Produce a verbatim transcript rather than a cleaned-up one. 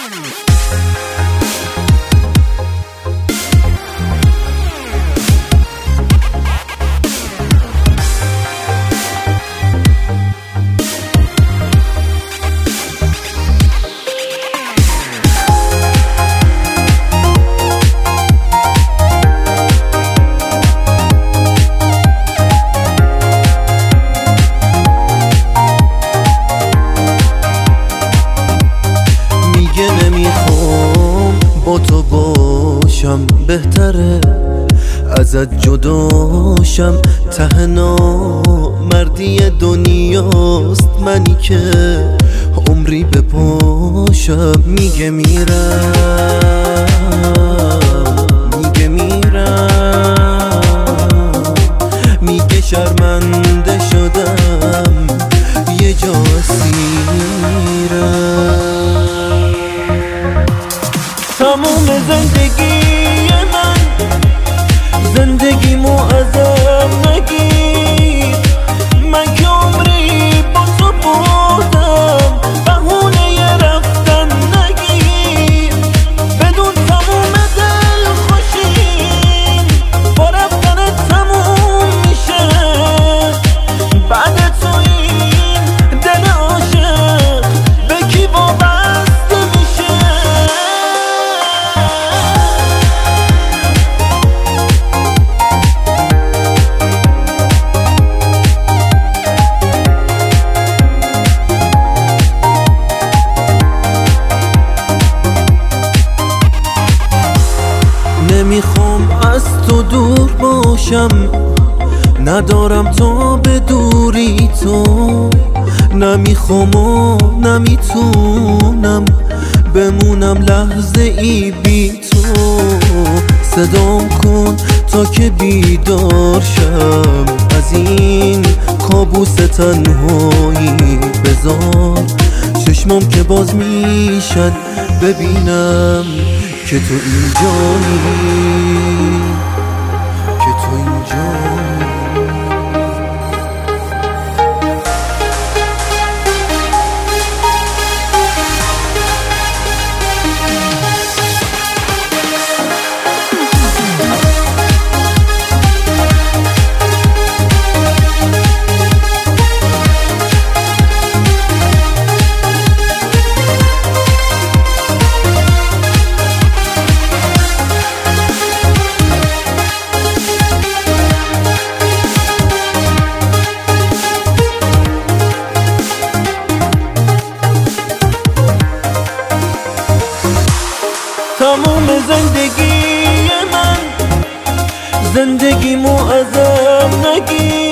با تو باشم بهتره ازت جداشم، ته نامردی دنیاست منی که عمری بپاشم. میگه میرم میگه میرم میگه شرمنده شدم یه جا اسیرم. تموم زندگی من زندگیمو ازم نگیر، من که عمری با تو بودم بهونه ی رفتن نگیر. بدون تموم دل خوشیم با رفتن تموم میشه، بعد تو این دل عاشق به کی وابسته میشه؟ نمیخوام از تو دور باشم، ندارم تا به دوری تو، نمیخوام و نمیتونم بمونم لحظه ای بی تو. صدام کن تا که بیدار شم از این کابوس تنهایی، بذار چشمام که باز میشن ببینم که تو اینجایی، که تو اینجایی. تموم زندگی من زندگیمو ازم نگیر،